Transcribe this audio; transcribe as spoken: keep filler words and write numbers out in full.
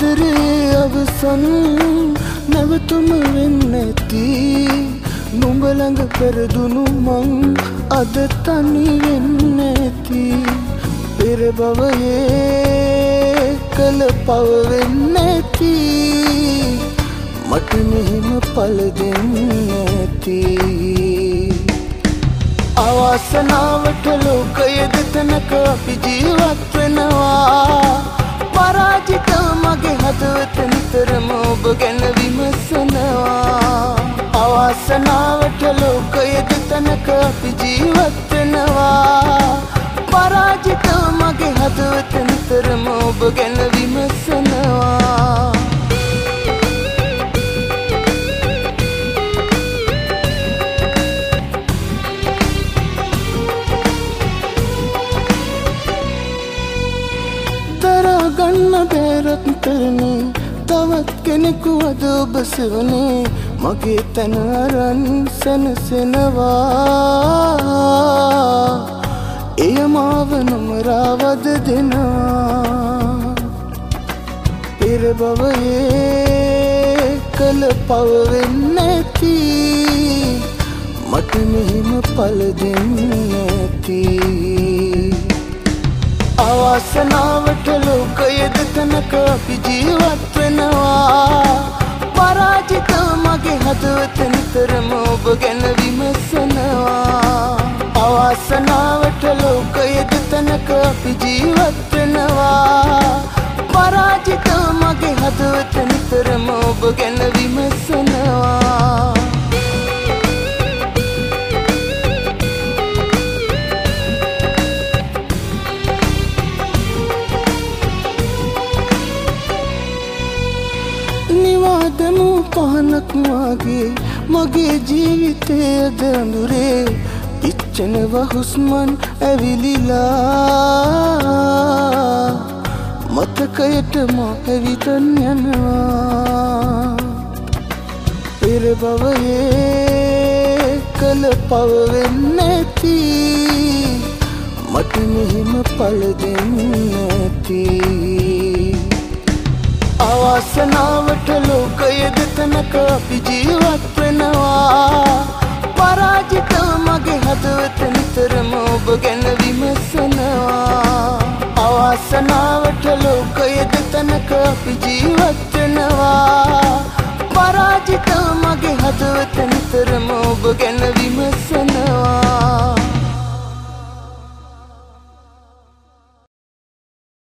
ආදරේ අවසන් නැවතුම වෙන්නේ නැති නුඹ ළඟ පෙරදුණු මං අද තනි වෙන්නේ නැති පෙර භවයේ කළ පව වෙන්නේ නැති මට මෙහෙම පළ දෙන්නේ නැති අවාසනාවට ලෝකයේ දෙතනක අපි ජීවත් වෙනවා පරාජිත මගේ හදවත නිතරම ඔබ ගැන විමසනවා අවාසනාවට ලෝකයේ දෙතනක අපි ජීවත් වෙනවා පරාජිත මගේ හදවත නිතරම ඔබ ගැන විමසනවා ගන්න බැරත් කරනේ තවත් කෙනෙකු අද ඔබ සෙවනේ මගේ තන අරන් සැනසෙනවා එය මාව නොමරාවද දෙනවා පෙර භවයේ කළ පව වෙන්නේ නැති මට මෙහෙම පළ දෙන්නේ නැති අවාසනාවට ලෝකයේ දෙතනක අපි ජීවත් වෙනවා පරාජිත මගේ හදවත නිතරම ඔබ ගැන විමසනවා අවාසනාවට ලෝකයේ දෙතනක අපි ජීවත් වෙනවා පරාජිත මගේ හදවත නිතරම ඔබ ගැන විමසනවා නිවාදමු පහනක් වගේ මගේ ජීවිතයේ අද අඳුරේ ඉච්චනව හුස්මන් ඇවිලිලා මතකයට මා ඇවිතන් යනවා පෙර භවයේ කළ පව වෙන්නේ නැති මට මෙහෙම පළ දෙන්නේ නැති අවාසනාවට ලෝකයේ දෙතනක අපි ජීවත් වෙනවා පරාජිත මගේ හදවත නිතරම ඔබ ගැන විමසනවා අවාසනාවට ලෝකයේ දෙතනක අපි ජීවත් වෙනවා